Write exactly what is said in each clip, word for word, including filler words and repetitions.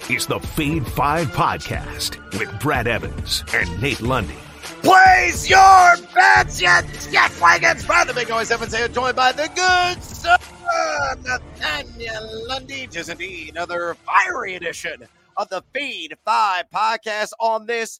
is the Fade five Podcast with Brad Evans and Nate Lundy. Place your bets, yet yes, wagons. Brad the Big Noise Evans here, joined by the good sir Nathaniel Lundy. Tis indeed another fiery edition of the Fade five Podcast on this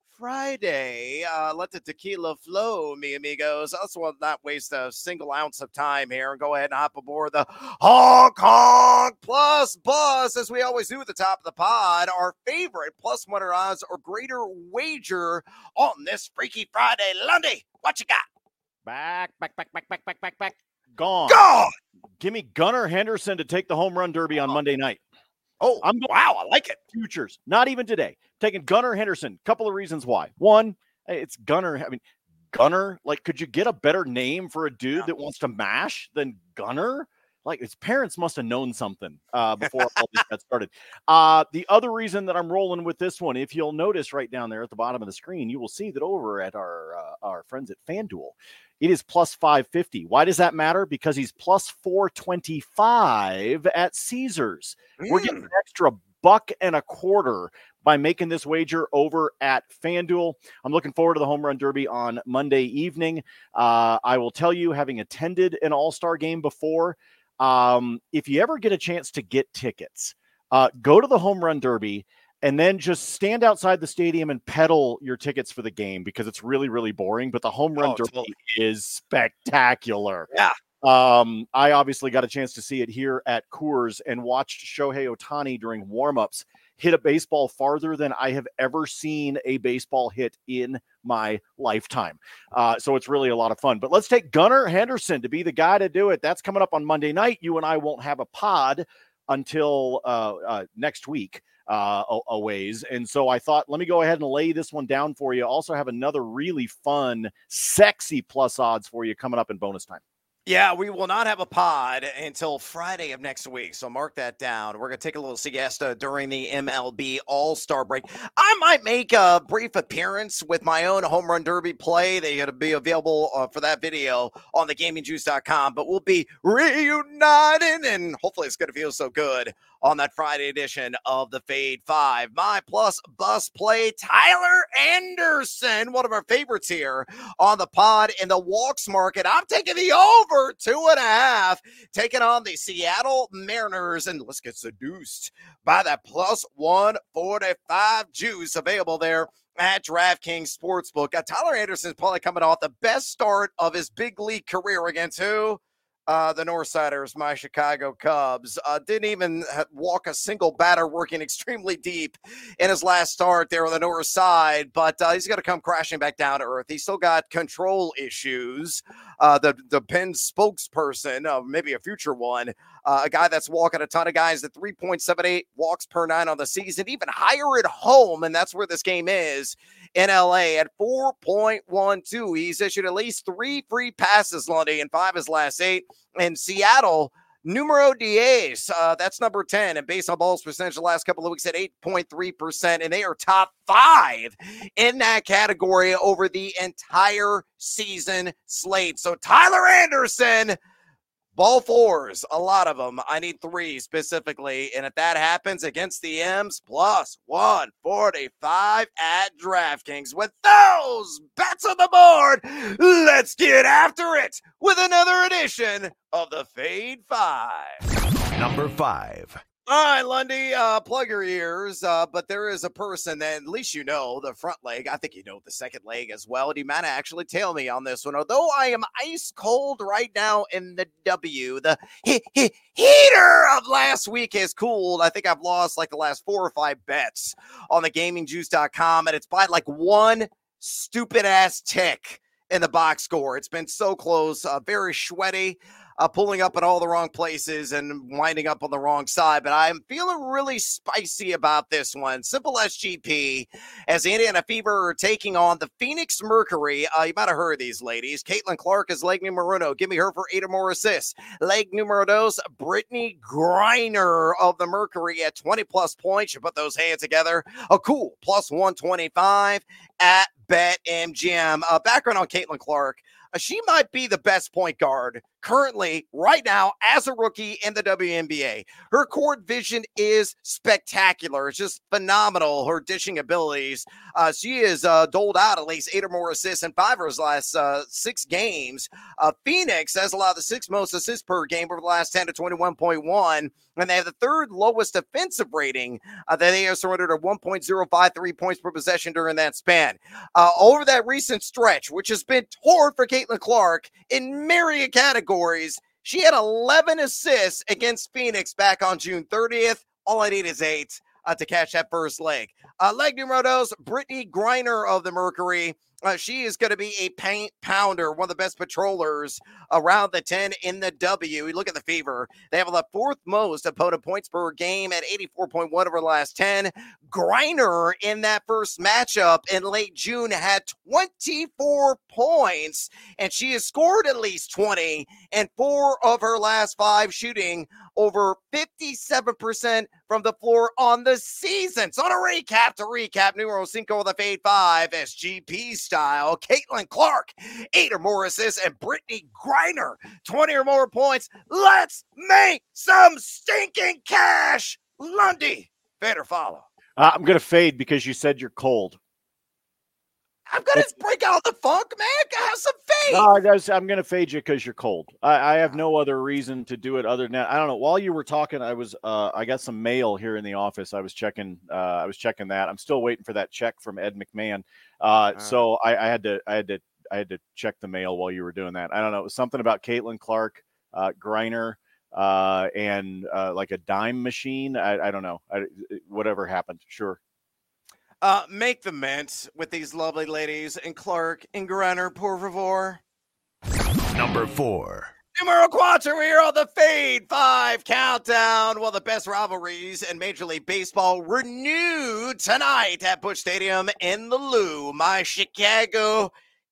Friday. Uh, let the tequila flow, mi amigos. I also will not waste a single ounce of time here and go ahead and hop aboard the Honk Honk Plus Bus, as we always do at the top of the pod. Our favorite plus one hundred odds or greater wager on this Freaky Friday. Lundy, what you got? Back, back, back, back, back, back, back, back. Gone. Gone. Give me Gunnar Henderson to take the home run derby on Monday night. Oh, I'm going wow, I like it. Futures, not even today. Taking Gunnar Henderson. Couple of reasons why. One, it's Gunnar. I mean, Gunnar, like, could you get a better name for a dude Yeah. that wants to mash than Gunnar? Like, his parents must have known something uh, before all this got started. Uh, the other reason that I'm rolling with this one, if you'll notice right down there at the bottom of the screen, you will see that over at our uh, our friends at FanDuel, it is plus five fifty. Why does that matter? Because he's plus four twenty-five at Caesars. Mm. We're getting an extra buck and a quarter by making this wager over at FanDuel. I'm looking forward to the home run derby on Monday evening. Uh, I will tell you, having attended an all-star game before, um, if you ever get a chance to get tickets, uh, go to the home run derby and then just stand outside the stadium and peddle your tickets for the game, because it's really, really boring. But the home run oh, derby totally. is spectacular. Yeah. Um, I obviously got a chance to see it here at Coors and watched Shohei Ohtani during warmups hit a baseball farther than I have ever seen a baseball hit in my lifetime. Uh, so it's really a lot of fun. But let's take Gunnar Henderson to be the guy to do it. That's coming up on Monday night. You and I won't have a pod until uh, uh, next week. Uh, a, a ways. And so I thought, let me go ahead and lay this one down for you. Also have another really fun, sexy plus odds for you coming up in bonus time. Yeah, we will not have a pod until Friday of next week, so mark that down. We're going to take a little siesta during the M L B All-Star break. I might make a brief appearance with my own home run derby play. They're going to be available uh, for that video on the gaming juice dot com, but we'll be reuniting, and hopefully it's going to feel so good on that Friday edition of the Fade five. My plus bus play, Tyler Anderson, one of our favorites here on the pod in the walks market. I'm taking the over two and a half, taking on the Seattle Mariners, and let's get seduced by that plus one forty-five juice available there at DraftKings Sportsbook. Uh, Tyler Anderson is probably coming off the best start of his big league career against who? Uh, the Northsiders, my Chicago Cubs. Uh, didn't even walk a single batter, working extremely deep in his last start there on the north side, but uh, he's going to come crashing back down to earth. He's still got control issues. Uh, the, the Penn spokesperson, uh, maybe a future one, uh, a guy that's walking a ton of guys at three point seven eight walks per nine on the season, even higher at home, and that's where this game is in L A at four point one two. He's issued at least three free passes, Lundy, in five of his last eight. And Seattle, numero diez, uh, that's number ten. And based on balls percentage the last couple of weeks at eight point three percent. And they are top five in that category over the entire season slate. So Tyler Anderson, ball fours, a lot of them. I need three specifically. And if that happens against the M's, plus one forty-five at DraftKings. With those bets on the board, let's get after it with another edition of the Fade five. Number five. All right, Lundy, uh, plug your ears, uh, but there is a person that at least you know the front leg. I think you know the second leg as well. And you might actually tail me on this one. Although I am ice cold right now in the W, the he- he- heater of last week has cooled. I think I've lost like the last four or five bets on the gaming juice dot com, and it's by like one stupid-ass tick in the box score. It's been so close, uh, very sweaty. Uh, pulling up in all the wrong places and winding up on the wrong side. But I'm feeling really spicy about this one. Simple S G P, as Indiana Fever are taking on the Phoenix Mercury. Uh, you might have heard of these ladies. Caitlin Clark is leg numero uno. Give me her for eight or more assists. Leg numero dos, Brittany Griner of the Mercury at twenty plus points. You put those hands together. A cool plus one twenty-five. at BetMGM. Uh, background on Caitlin Clark. Uh, she might be the best point guard currently right now as a rookie in the W N B A. Her court vision is spectacular. It's just phenomenal, her dishing abilities. Uh, she has uh, doled out at least eight or more assists in five of her last uh, six games. Uh, Phoenix has allowed the sixth most assists per game over the last ten to twenty-one point one, and they have the third lowest defensive rating uh, that they have surrendered at one point oh five three points per possession during that span. Uh, over that recent stretch, which has been torn for Caitlin Clark in myriad categories, she had eleven assists against Phoenix back on June thirtieth. All I need is eight uh, to catch that first leg. Uh, leg numero dos, Brittany Griner of the Mercury. Uh, she is going to be a paint pounder, one of the best patrollers around the ten in the W. You look at the Fever. They have the fourth most opponent points per game at eighty-four point one over the last ten. Griner in that first matchup in late June had twenty-four points, and she has scored at least twenty in four of her last five, shooting over fifty-seven percent from the floor on the season. So on a recap to recap, numero cinco of the Fade five, S G P style, Caitlin Clark, eight or more assists, and Brittany Griner, twenty or more points. Let's make some stinking cash. Lundy, fade or follow? Uh, I'm going to fade because you said you're cold. I'm going to break out the funk, man. Have some faith. No, I guess I'm going to fade you because you're cold. I, I have no other reason to do it other than that. I don't know. While you were talking, I was uh, I got some mail here in the office. I was checking. Uh, I was checking that. I'm still waiting for that check from Ed McMahon. Uh, uh, so I, I had to. I had to. I had to check the mail while you were doing that. I don't know. It was something about Caitlin Clark, uh, Griner, uh, and uh, like a dime machine. I, I don't know. I, whatever happened. Sure. Uh, make the mint with these lovely ladies and Clark and Griner, por favor. Number four. Numero cuatro here on the Fade five countdown. Well, the best rivalries in Major League Baseball renewed tonight at Busch Stadium in the Lou. My Chicago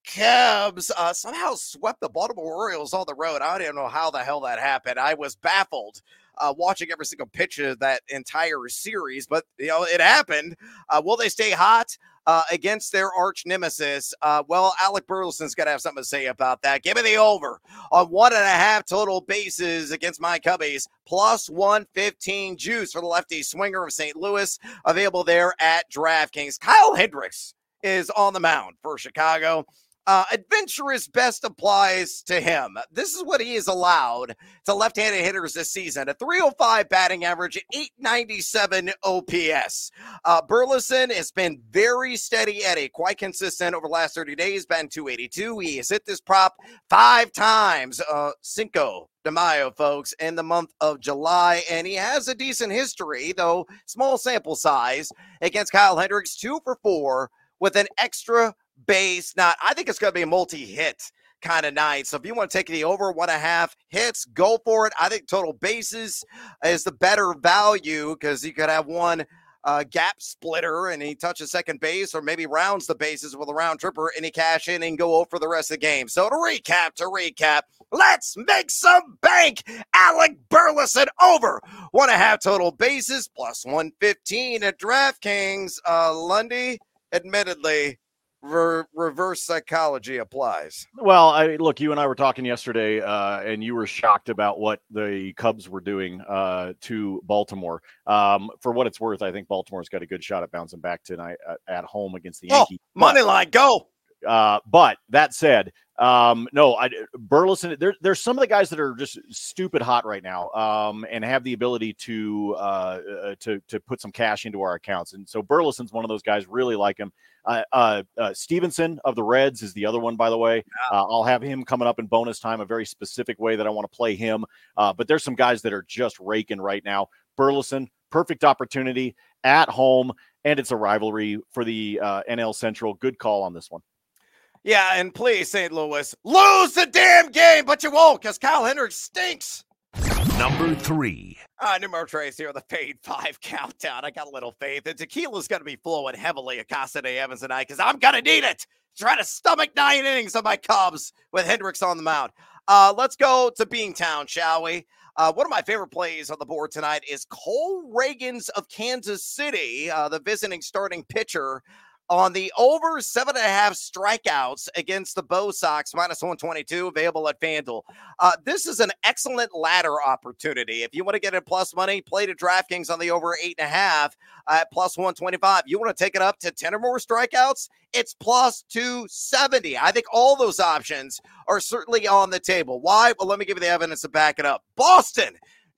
Cubs uh, somehow swept the Baltimore Orioles on the road. I don't even know how the hell that happened. I was baffled uh, watching every single pitch of that entire series, but you know it happened. Uh, will they stay hot uh, against their arch nemesis? Uh, well, Alec Burleson's got to have something to say about that. Give me the over on one and a half total bases against my Cubbies, plus one fifteen juice for the lefty swinger of Saint Louis, available there at DraftKings. Kyle Hendricks is on the mound for Chicago. Uh, adventurous best applies to him. This is what he is allowed to left-handed hitters this season. A three oh five batting average, eight ninety-seven O P S. Uh, Burleson has been very steady Eddie, quite consistent over the last thirty days, batting two eighty-two. He has hit this prop five times, uh, Cinco de Mayo, folks, in the month of July, and he has a decent history, though small sample size, against Kyle Hendricks, two for four with an extra base. Now, I think it's going to be a multi-hit kind of night. So if you want to take the over one and a half hits, go for it. I think total bases is the better value because you could have one uh, gap splitter and he touches second base, or maybe rounds the bases with a round tripper and he cash in and go over for the rest of the game. So to recap, to recap, let's make some bank. Alec Burleson over one and a half total bases plus one fifteen at DraftKings. Uh, Lundy, admittedly, Re- reverse psychology applies. Well, I look, you and I were talking yesterday, uh, and you were shocked about what the Cubs were doing uh, to Baltimore. Um, for what it's worth, I think Baltimore's got a good shot at bouncing back tonight uh, at home against the Yankees. Oh, money line, go! Uh, but that said, um, no, I, Burleson, there, there's some of the guys that are just stupid hot right now, um, and have the ability to, uh, uh, to, to put some cash into our accounts. And so Burleson's one of those guys, really like him. Uh, uh, uh, Stevenson of the Reds is the other one, by the way. Uh, I'll have him coming up in bonus time, a very specific way that I want to play him. Uh, but there's some guys that are just raking right now. Burleson, perfect opportunity at home, and it's a rivalry for the uh, N L Central. Good call on this one. Yeah, and please, Saint Louis, lose the damn game, but you won't, because Kyle Hendricks stinks. Number three. Uh, numero tres here, the Fade five countdown. I got a little faith. The tequila's going to be flowing heavily at Casa de Evans tonight, because I'm going to need it to try to stomach nine innings of my Cubs with Hendricks on the mound. Uh, let's go to Beantown, shall we? Uh, one of my favorite plays on the board tonight is Cole Reagans of Kansas City, uh, the visiting starting pitcher. on the over seven and a half strikeouts against the Bo Sox, minus one twenty-two, available at FanDuel. Uh, this is an excellent ladder opportunity. If you want to get in plus money, play to DraftKings on the over eight and a half at plus one twenty-five. You want to take it up to ten or more strikeouts? It's plus two seventy. I think all those options are certainly on the table. Why? Well, let me give you the evidence to back it up. Boston,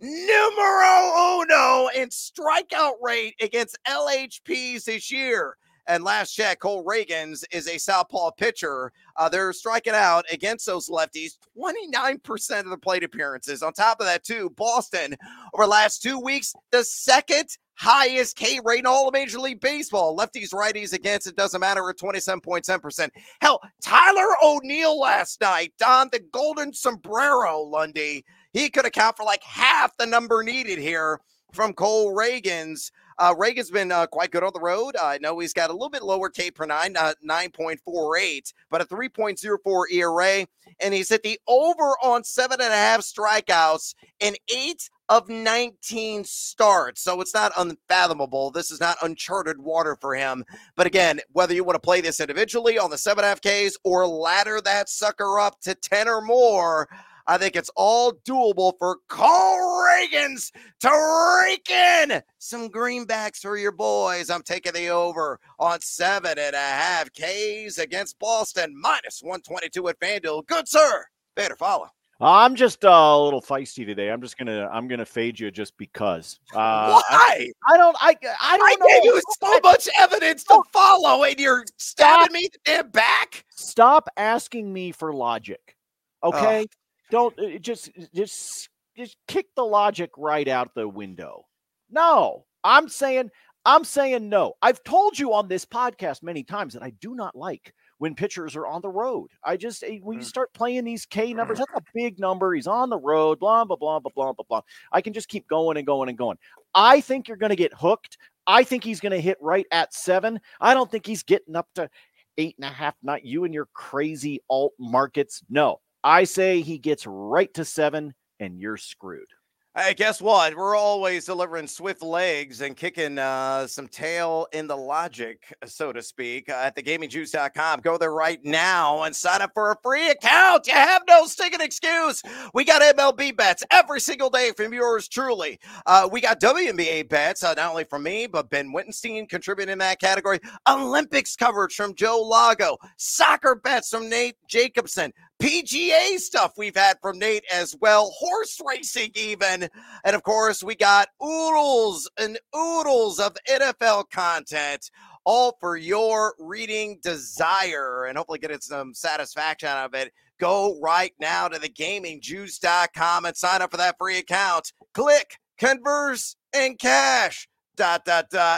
numero uno in strikeout rate against L H Ps this year. And last check, Cole Ragans is a southpaw pitcher. Uh, they're striking out against those lefties twenty-nine percent of the plate appearances. On top of that, too, Boston, over the last two weeks, the second highest K rate in all of Major League Baseball. Lefties, righties against, it doesn't matter, at twenty-seven point seven percent. Hell, Tyler O'Neill last night donned the golden sombrero, Lundy. He could account for like half the number needed here from Cole Ragans. Uh, Reagan's been uh, quite good on the road. Uh, I know he's got a little bit lower K per nine, uh, nine point four eight, but a three point oh four E R A. And he's hit the over on seven and a half strikeouts in eight of nineteen starts. So it's not unfathomable. This is not uncharted water for him. But again, whether you want to play this individually on the seven and a half Ks or ladder that sucker up to ten or more, I think it's all doable for Cole Ragans to rake in some greenbacks for your boys. I'm taking the over on seven and a half Ks against Boston, minus one twenty-two at FanDuel. Good, sir. Better follow. I'm just uh, a little feisty today. I'm just gonna I'm gonna fade you just because. Uh, Why? I, I don't I I don't I know. gave you so much evidence to follow, and you're stabbing me in the damn back. Stop asking me for logic, okay? Oh. Don't uh, just just just kick the logic right out the window. No, I'm saying I'm saying no. I've told you on this podcast many times that I do not like when pitchers are on the road. I just when you start playing these K numbers, that's a big number. He's on the road, blah blah blah blah blah blah blah. I can just keep going and going and going. I think you're going to get hooked. I think he's going to hit right at seven. I don't think he's getting up to eight and a half. Not you and your crazy alt markets. No. I say he gets right to seven, and you're screwed. Hey, guess what? We're always delivering swift legs and kicking uh, some tail in the logic, so to speak, uh, at the gaming juice dot com. Go there right now and sign up for a free account. You have no stinking excuse. We got M L B bets every single day from yours truly. Uh, we got W N B A bets, uh, not only from me, but Ben Wittenstein contributing in that category. Olympics coverage from Joe Lago. Soccer bets from Nate Jacobson. P G A stuff we've had from Nate as well. Horse racing even. And, of course, we got oodles and oodles of N F L content, all for your reading desire, and hopefully getting some satisfaction out of it. Go right now to the gaming juice dot com and sign up for that free account. Click, converse, and cash. Dot, dot, dot.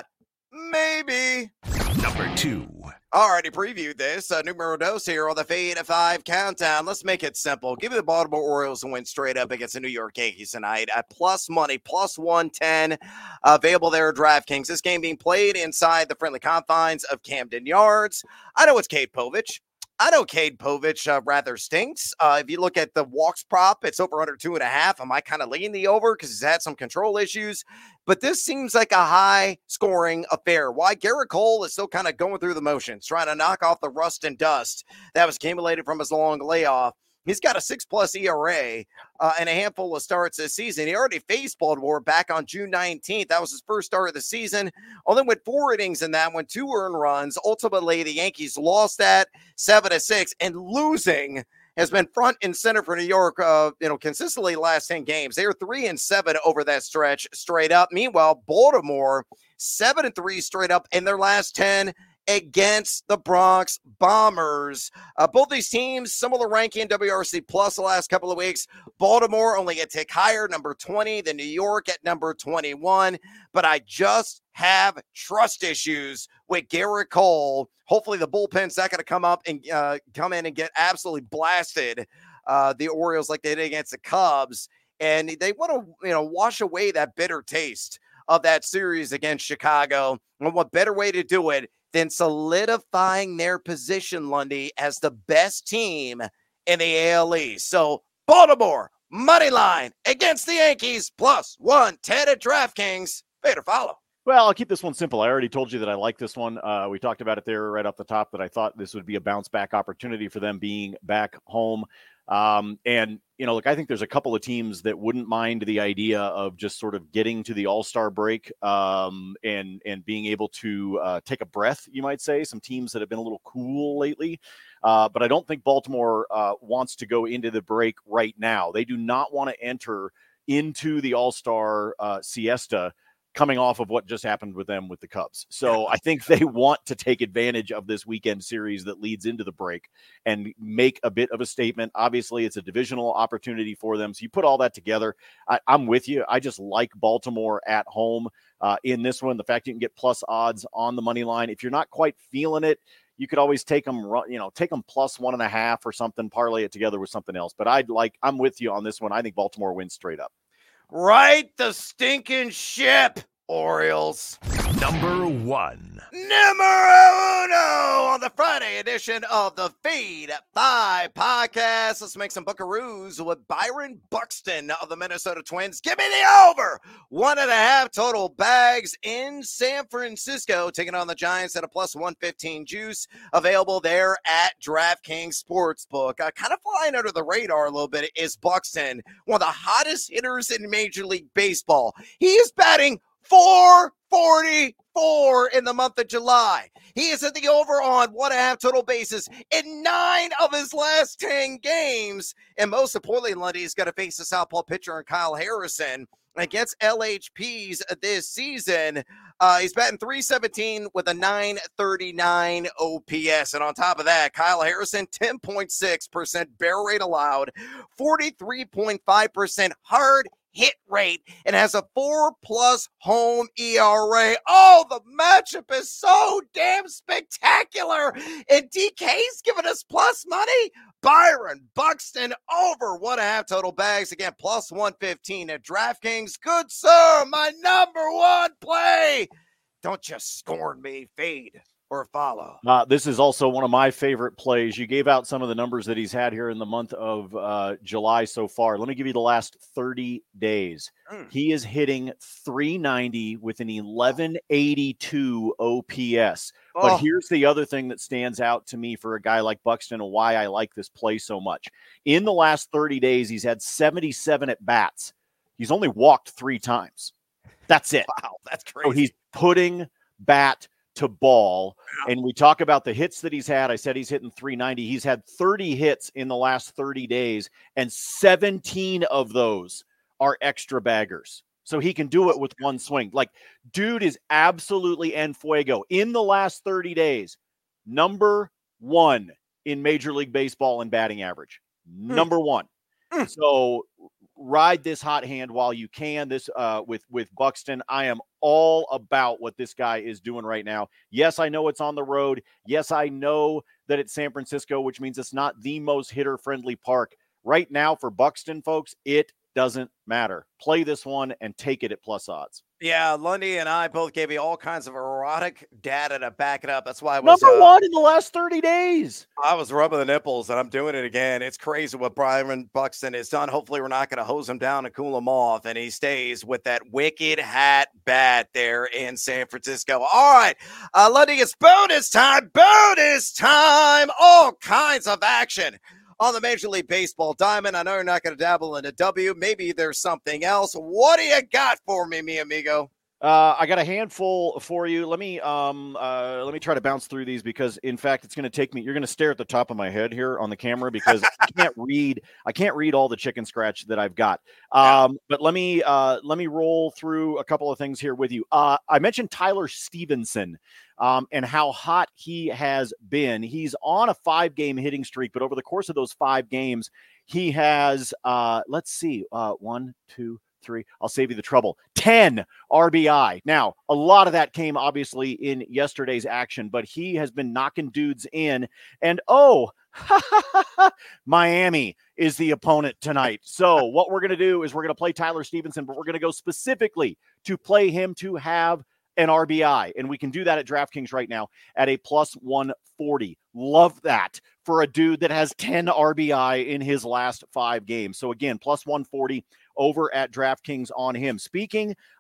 Maybe. Number two. Already previewed this. Uh, numero dos here on the Fade at Five countdown. Let's make it simple. Give me the Baltimore Orioles to win straight up against the New York Yankees tonight at plus money, plus one ten. Uh, available there at DraftKings. This game being played inside the friendly confines of Camden Yards. I know it's Cade Povich. I know Cade Povich uh, rather stinks. Uh, if you look at the walks prop, it's over under two and a half. I might kind of lean the over because he's had some control issues. But this seems like a high-scoring affair. Why? Garrett Cole is still kind of going through the motions, trying to knock off the rust and dust that was accumulated from his long layoff. He's got a six-plus E R A uh, and a handful of starts this season. He already faced Baltimore back on June nineteenth. That was his first start of the season. Only went four innings in that one, two earned runs. Ultimately, the Yankees lost that seven to six, and losing has been front and center for New York, uh, you know, consistently the last ten games. They are three and seven over that stretch straight up. Meanwhile, Baltimore seven and three straight up in their last ten against the Bronx Bombers. Uh, both these teams, similar ranking in W R C plus the last couple of weeks. Baltimore only a tick higher, number twenty, than New York at number twenty-one. But I just have trust issues with Garrett Cole. Hopefully the bullpen's not going to come up and uh, come in and get absolutely blasted. Uh, the Orioles like they did against the Cubs. And they want to, you know, wash away that bitter taste of that series against Chicago. And what better way to do it than solidifying their position, Lundy, as the best team in the A L East. So Baltimore, money line against the Yankees, plus one ten at DraftKings. Better follow. Well, I'll keep this one simple. I already told you that I like this one. Uh, we talked about it there right off the top that I thought this would be a bounce back opportunity for them being back home. Um, and, you know, look, I think there's a couple of teams that wouldn't mind the idea of just sort of getting to the All-Star break um, and, and being able to uh, take a breath, you might say. Some teams that have been a little cool lately. Uh, but I don't think Baltimore uh, wants to go into the break right now. They do not want to enter into the All-Star uh, siesta coming off of what just happened with them with the Cubs. So I think they want to take advantage of this weekend series that leads into the break and make a bit of a statement. Obviously, it's a divisional opportunity for them. So you put all that together, I, I'm with you. I just like Baltimore at home uh, in this one. The fact you can get plus odds on the money line. If you're not quite feeling it, you could always take them, you know, take them plus one and a half or something, parlay it together with something else. But I'd like, I'm with you on this one. I think Baltimore wins straight up. Right the stinking ship, Orioles. Number one. Numero uno on the Friday edition of the Feed Five podcast. Let's make some buckaroos with Byron Buxton of the Minnesota Twins. Give me the over. One and a half total bags in San Francisco, taking on the Giants at a plus one fifteen juice. Available there at DraftKings Sportsbook. Uh, kind of flying under the radar a little bit is Buxton, one of the hottest hitters in Major League Baseball. He is batting four forty-four in the month of July. He is at the over on one and a half total bases in nine of his last ten games. And most importantly, Lundy is going to face the southpaw pitcher and Kyle Harrison against L H Ps this season. Uh, he's batting three seventeen with a nine thirty-nine O P S. And on top of that, Kyle Harrison, ten point six percent barrel rate allowed, forty-three point five percent hard hit rate, and has a four plus home E R A. Oh, the matchup is so damn spectacular. And D K's giving us plus money. Byron Buxton over one and a half total bags. Again, plus one fifteen at DraftKings. Good sir, my number one play. Don't just scorn me. Fade or follow. Uh, this is also one of my favorite plays. You gave out some of the numbers that he's had here in the month of uh, July so far. Let me give you the last thirty days. Mm. He is hitting three ninety with an eleven eighty-two O P S. Oh. But here's the other thing that stands out to me for a guy like Buxton and why I like this play so much. In the last thirty days, he's had seventy-seven at-bats. He's only walked three times. That's it. Wow, that's crazy. So he's putting bat to ball. And we talk about the hits that he's had. I said he's hitting three ninety. He's had thirty hits in the last thirty days, and seventeen of those are extra baggers. So he can do it with one swing. Like, dude is absolutely en fuego. In the last thirty days, number one in Major League Baseball in batting average. Number one. Mm. So ride this hot hand while you can. This uh, with with Buxton, I am all about what this guy is doing right now. Yes, I know it's on the road. Yes, I know that it's San Francisco, which means it's not the most hitter-friendly park. Right now for Buxton, folks, it doesn't matter. Play this one and take it at plus odds. Yeah, Lundy and I both gave you all kinds of erotic data to back it up. That's why I was number uh, one in the last thirty days. I was rubbing the nipples, and I'm doing it again. It's crazy what Byron Buxton has done. Hopefully, we're not going to hose him down and cool him off, and he stays with that wicked hat bat there in San Francisco. All right, uh, Lundy, it's bonus time. Bonus time. All kinds of action on the Major League Baseball diamond. I know you're not going to dabble in a W. Maybe there's something else. What do you got for me, mi amigo? Uh, I got a handful for you. Let me um uh let me try to bounce through these because in fact it's going to take me. You're going to stare at the top of my head here on the camera because I can't read. I can't read all the chicken scratch that I've got. Um, but let me uh let me roll through a couple of things here with you. Uh, I mentioned Tyler Stevenson. Um, and how hot he has been. He's on a five-game hitting streak, but over the course of those five games, he has, uh, let's see, uh, one, two, three, I'll save you the trouble, ten R B I. Now, a lot of that came, obviously, in yesterday's action, but he has been knocking dudes in. And, oh, Miami is the opponent tonight. So what we're going to do is we're going to play Tyler Stevenson, but we're going to go specifically to play him to have an R B I, and we can do that at DraftKings right now at a plus one forty. Love that for a dude that has ten R B I in his last five games. So again, plus one forty over at DraftKings on him. Speaking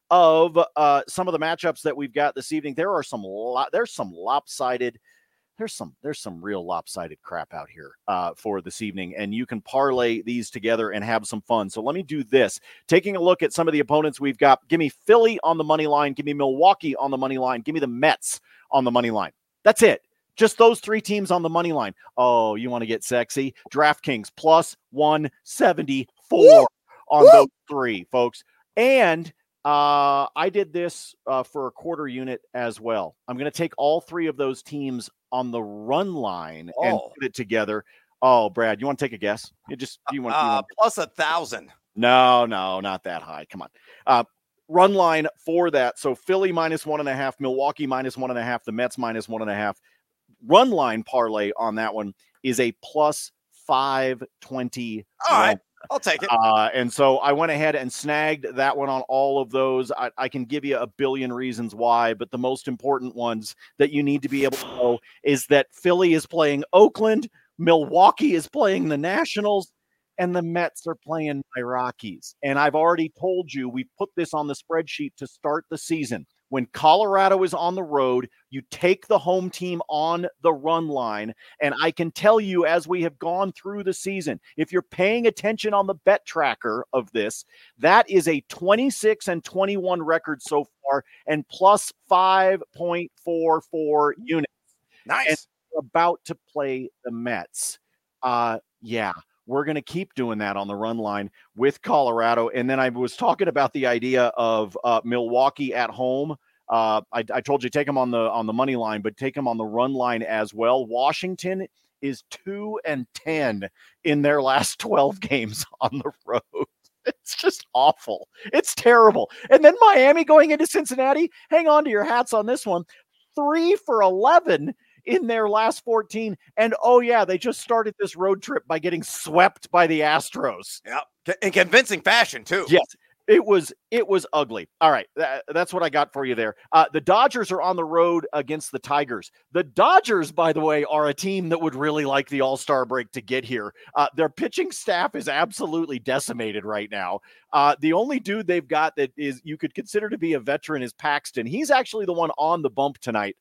of uh, some of the matchups that we've got this evening. There are some lo- there's some lopsided there's some there's some real lopsided crap out here uh, for this evening, and you can parlay these together and have some fun. So let me do this. Taking a look at some of the opponents we've got. Give me Philly on the money line. Give me Milwaukee on the money line. Give me the Mets on the money line. That's it. Just those three teams on the money line. Oh, you want to get sexy? DraftKings plus one seventy-four Woo! on Woo! those three, folks. And uh, I did this uh, for a quarter unit as well. I'm going to take all three of those teams on the run line oh. and put it together. Oh, Brad, you want to take a guess? You just you want, uh, you want plus a thousand. No, no, not that high. Come on. Uh, run line for that. So Philly minus one and a half, Milwaukee minus one and a half, the Mets minus one and a half. Run line parlay on that one is a plus five twenty. All right, I'll take it. Uh, and so I went ahead and snagged that one on all of those. I, I can give you a billion reasons why, but the most important ones that you need to be able to know is that Philly is playing Oakland, Milwaukee is playing the Nationals, and the Mets are playing my Rockies. And I've already told you, we put this on the spreadsheet to start the season. When Colorado is on the road, you take the home team on the run line. And I can tell you, as we have gone through the season, if you're paying attention on the bet tracker of this, that is a twenty-six and twenty-one record so far and plus five point four four units. Nice. And we're about to play the Mets. Uh, yeah. We're going to keep doing that on the run line with Colorado. And then I was talking about the idea of uh, Milwaukee at home. Uh, I, I told you take them on the on the money line, but take them on the run line as well. Washington is two and ten in their last twelve games on the road. It's just awful. It's terrible. And then Miami going into Cincinnati. Hang on to your hats on this one. Three for eleven in their last fourteen. And oh yeah, they just started this road trip by getting swept by the Astros. Yeah, in convincing fashion too. Yes, it was it was ugly. All right, that, that's what I got for you there. Uh, the Dodgers are on the road against the Tigers. The Dodgers, by the way, are a team that would really like the All-Star break to get here. Uh, their pitching staff is absolutely decimated right now. Uh, the only dude they've got that is you could consider to be a veteran is Paxton. He's actually the one on the bump tonight.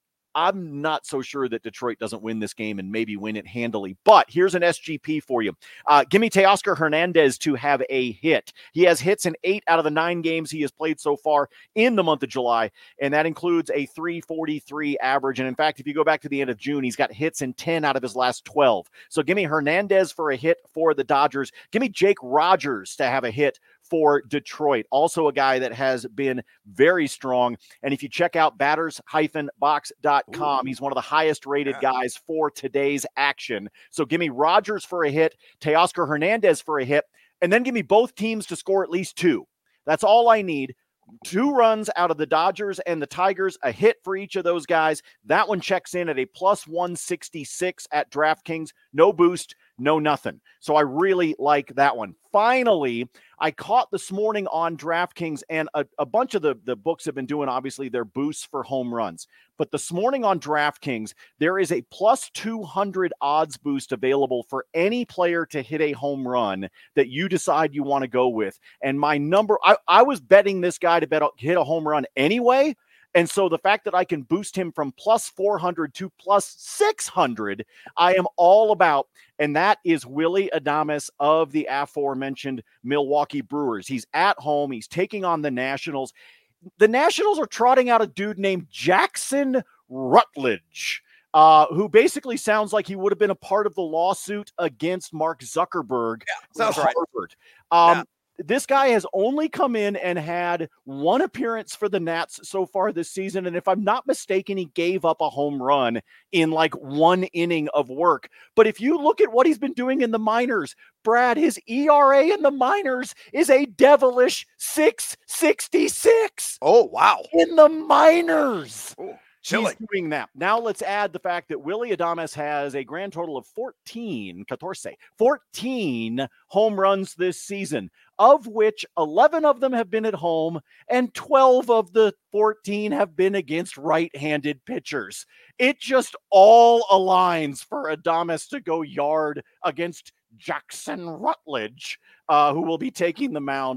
I'm not so sure that Detroit doesn't win this game and maybe win it handily. But here's an S G P for you. Uh, give me Teoscar Hernandez to have a hit. He has hits in eight out of the nine games he has played so far in the month of July, and that includes a three forty-three average. And in fact, if you go back to the end of June, he's got hits in ten out of his last twelve. So give me Hernandez for a hit for the Dodgers. Give me Jake Rogers to have a hit for Detroit. Also a guy that has been very strong. And if you check out batters box dot com, he's one of the highest rated yeah. guys for today's action. So give me Rogers for a hit, Teoscar Hernandez for a hit, and then give me both teams to score at least two. That's all I need. Two runs out of the Dodgers and the Tigers, a hit for each of those guys. That one checks in at a plus one sixty-six at DraftKings. No boost, no nothing. So I really like that one. Finally, I caught this morning on DraftKings, and a, a bunch of the, the books have been doing, obviously, their boosts for home runs. But this morning on DraftKings, there is a plus two hundred odds boost available for any player to hit a home run that you decide you want to go with. And my number, I, I was betting this guy to bet hit a home run anyway. And so the fact that I can boost him from plus four hundred to plus six hundred, I am all about. And that is Willy Adames of the aforementioned Milwaukee Brewers. He's at home. He's taking on the Nationals. The Nationals are trotting out a dude named Jackson Rutledge, uh, who basically sounds like he would have been a part of the lawsuit against Mark Zuckerberg. Yeah, sounds right. Um, yeah. This guy has only come in and had one appearance for the Nats so far this season. And if I'm not mistaken, he gave up a home run in like one inning of work. But if you look at what he's been doing in the minors, Brad, his E R A in the minors is a devilish six sixty-six. Oh, wow. In the minors. Ooh. He's doing that. Now let's add the fact that Willy Adames has a grand total of fourteen, fourteen, fourteen home runs this season, of which eleven of them have been at home and twelve of the fourteen have been against right-handed pitchers. It just all aligns for Adames to go yard against Jackson Rutledge, uh, who will be taking the mound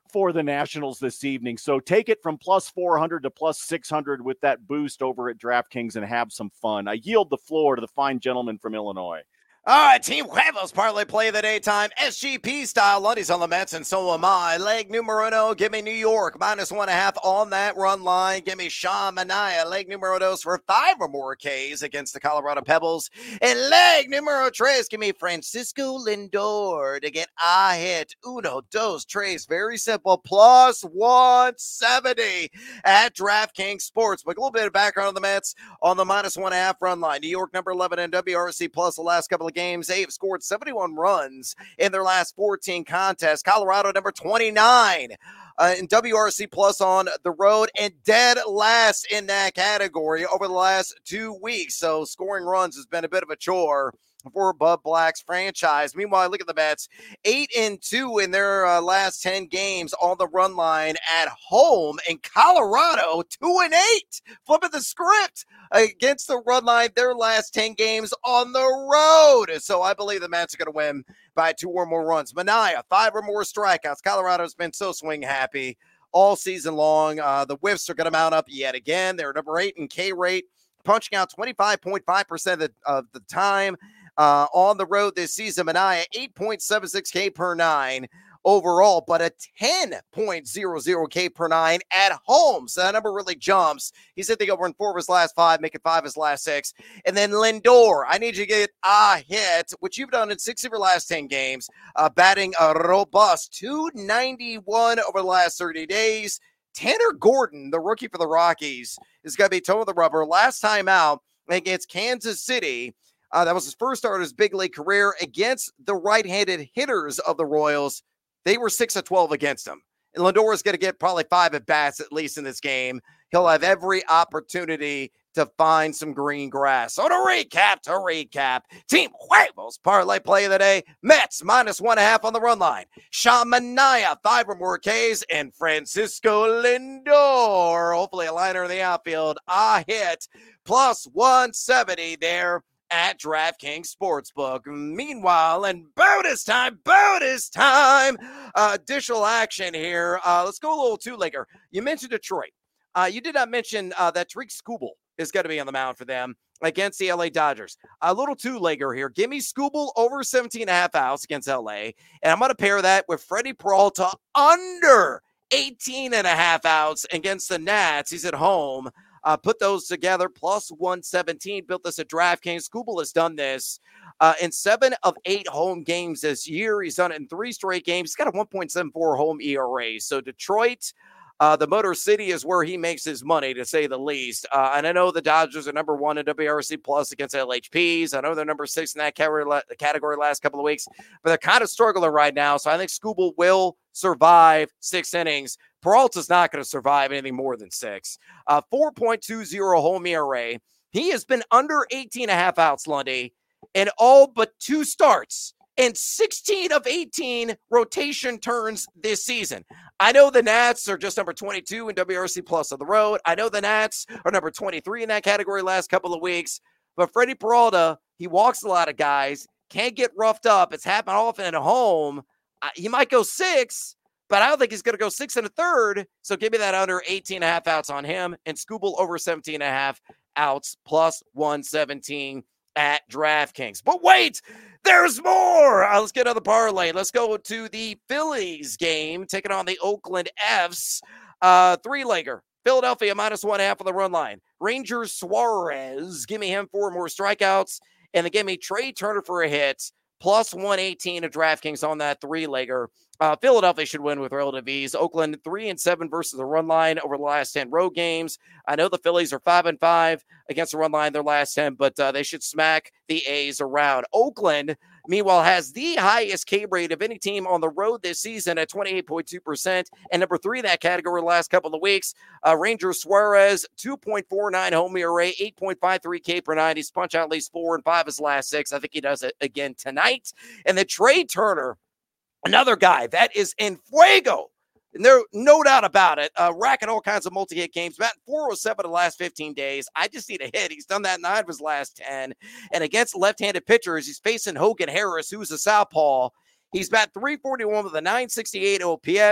for the Nationals this evening. So take it from plus four hundred to plus six hundred with that boost over at DraftKings and have some fun. I yield the floor to the fine gentleman from Illinois. All right, Team Huevos parlay play of the daytime. S G P style. Lundy's on the Mets, and so am I. Leg numero uno. Give me New York. Minus one and a half on that run line. Give me Sean Manaea. Leg numero dos for five or more Ks against the Colorado Pebbles. And leg numero tres. Give me Francisco Lindor to get a hit. Uno, dos, tres. Very simple. Plus one seventy at DraftKings Sportsbook. A little bit of background on the Mets on the minus one and a half run line. New York number eleven in W R C plus the last couple of games. They have scored seventy-one runs in their last fourteen contests. Colorado number twenty-nine uh, in W R C plus on the road and dead last in that category over the last two weeks. So scoring runs has been a bit of a chore for Bud Black's franchise. Meanwhile, look at the Mets, eight and two in their uh, last ten games on the run line at home. In Colorado, two and eight, flipping the script against the run line. Their last ten games on the road. So I believe the Mets are going to win by two or more runs. Manaea, five or more strikeouts. Colorado's been so swing happy all season long. Uh, the whiffs are going to mount up yet again. They're number eight in K rate, punching out twenty-five point five percent of the, of the time. Uh, on the road this season, Manaea, eight point seven six K per nine overall, but a ten point zero zero K per nine at home. So that number really jumps. He said they go run four of his last five, make it five of his last six. And then Lindor, I need you to get a hit, which you've done in six of your last ten games, uh, batting a robust two ninety-one over the last thirty days. Tanner Gordon, the rookie for the Rockies, is going to be toe of the rubber. Last time out against Kansas City, Uh, that was his first start of his big league career against the right-handed hitters of the Royals. They were six of twelve against him. And Lindor is going to get probably five at-bats at least in this game. He'll have every opportunity to find some green grass. So to recap, to recap, Team Huevos parlay play of the day. Mets minus one and a half on the run line. Sean Manaea, five or more Ks. And Francisco Lindor, hopefully a liner in the outfield, a hit. Plus one seventy there at DraftKings Sportsbook. Meanwhile, and bonus time, bonus time, uh, additional action here. Uh, let's go a little two-legger. You mentioned Detroit. Uh, you did not mention uh, that Tarik Skubal is going to be on the mound for them against the L A Dodgers. A little two-legger here. Give me Skubal over seventeen and a half outs against L A, and I'm going to pair that with Freddie Peralta under eighteen and a half outs against the Nats. He's at home. Uh, put those together, plus one seventeen. Built this at DraftKings. Skubal has done this uh, in seven of eight home games this year. He's done it in three straight games. He's got a one point seven four home E R A. So Detroit, uh, the Motor City, is where he makes his money, to say the least. Uh, and I know the Dodgers are number one in W R C plus against L H Ps. I know they're number six in that category last couple of weeks, but they're kind of struggling right now. So I think Skubal will survive six innings. Peralta's not going to survive anything more than six. Uh, four point two oh home E R A. He has been under eighteen and a half outs, Lundy, in all but two starts and sixteen of eighteen rotation turns this season. I know the Nats are just number twenty-two in W R C plus on the road. I know the Nats are number twenty-three in that category last couple of weeks. But Freddie Peralta, he walks a lot of guys, can't get roughed up. It's happened often at home. Uh, he might go six, but I don't think he's going to go six and a third. So give me that under eighteen and a half outs on him, and Skubal over seventeen and a half outs plus one seventeen at DraftKings. But wait, there's more. Uh, let's get another parlay. Let's go to the Phillies game, taking on the Oakland F's. Uh, three-legger. Philadelphia minus one half on the run line. Rangers Suarez, give me him four more strikeouts, and they give me Trey Turner for a hit. Plus one eighteen of DraftKings on that three-legger. Uh, Philadelphia should win with relative ease. Oakland three and seven versus the run line over the last ten road games. I know the Phillies are five and five against the run line their last ten, but uh, they should smack the A's around. Oakland, meanwhile, has the highest K rate of any team on the road this season at twenty-eight point two percent, and number three in that category the last couple of weeks. Uh, Rangers Suarez, two point four nine home E R A, eight point five three K per nine. He's punched out at least four and five his last six. I think he does it again tonight. And then Trey Turner, another guy that is in fuego. And there's no doubt about it. Uh, racking all kinds of multi-hit games. Batting four oh seven the last fifteen days. I just need a hit. He's done that in nine of his last ten. And against left-handed pitchers, he's facing Hogan Harris, who's a southpaw. He's batting three forty-one with a nine sixty-eight O P S.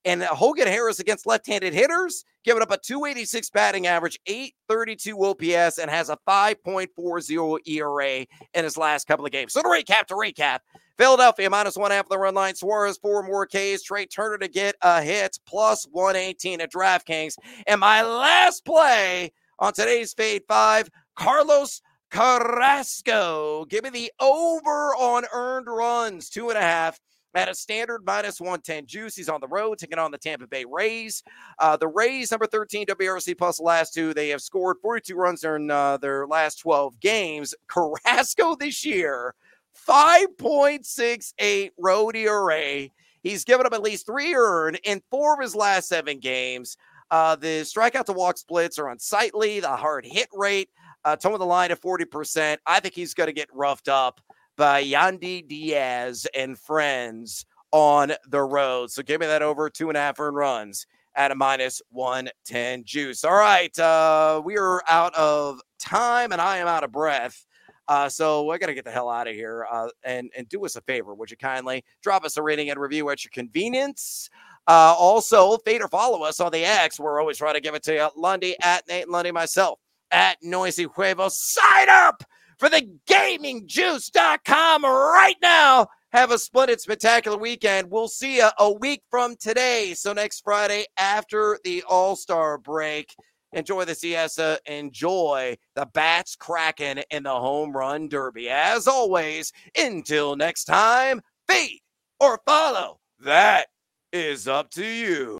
And Hogan Harris against left-handed hitters, giving up a two eighty-six batting average, eight thirty-two O P S, and has a five point four oh E R A in his last couple of games. So to recap, to recap, Philadelphia minus one half of the run line. Suarez, four more Ks. Trey Turner to get a hit, plus one eighteen at DraftKings. And my last play on today's Fade five, Carlos Carrasco. Give me the over on earned runs, two and a half. At a standard minus one ten juice. He's on the road, taking on the Tampa Bay Rays. Uh, the Rays, number thirteen W R C plus the last two. They have scored forty-two runs in uh, their last twelve games. Carrasco this year, five point six eight road E R A. He's given up at least three earned in four of his last seven games. Uh, the strikeout to walk splits are unsightly. The hard hit rate, uh, towing the line at forty percent. I think he's going to get roughed up by Yandy Diaz and friends on the road. So give me that over two and a half earned runs at a minus one ten juice. All right. Uh, we are out of time and I am out of breath. Uh, so I got to get the hell out of here uh, and, and do us a favor. Would you kindly drop us a rating and review at your convenience? Uh, also, fade or follow us on the X. We're always trying to give it to you. Lundy at Nate Lundy, myself at Noisy Huevo. Sign up for the gaming juice dot com right now. Have a splendid, spectacular weekend. We'll see you a week from today. So next Friday after the All-Star break. Enjoy the siesta. Enjoy the bats cracking in the home run derby. As always, until next time, fade or follow. That is up to you.